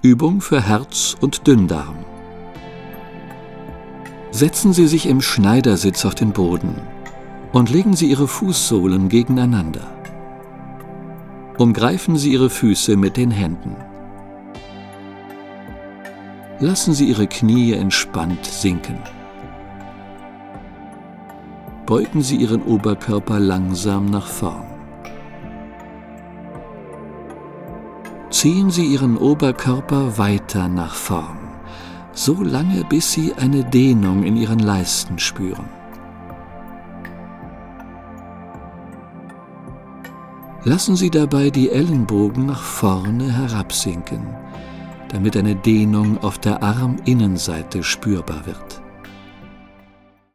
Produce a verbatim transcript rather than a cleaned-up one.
Übung für Herz und Dünndarm. Setzen Sie sich im Schneidersitz auf den Boden und legen Sie Ihre Fußsohlen gegeneinander. Umgreifen Sie Ihre Füße mit den Händen. Lassen Sie Ihre Knie entspannt sinken. Beugen Sie Ihren Oberkörper langsam nach vorn. Ziehen Sie Ihren Oberkörper weiter nach vorn, so lange bis Sie eine Dehnung in Ihren Leisten spüren. Lassen Sie dabei die Ellenbogen nach vorne herabsinken, damit eine Dehnung auf der Arminnenseite spürbar wird.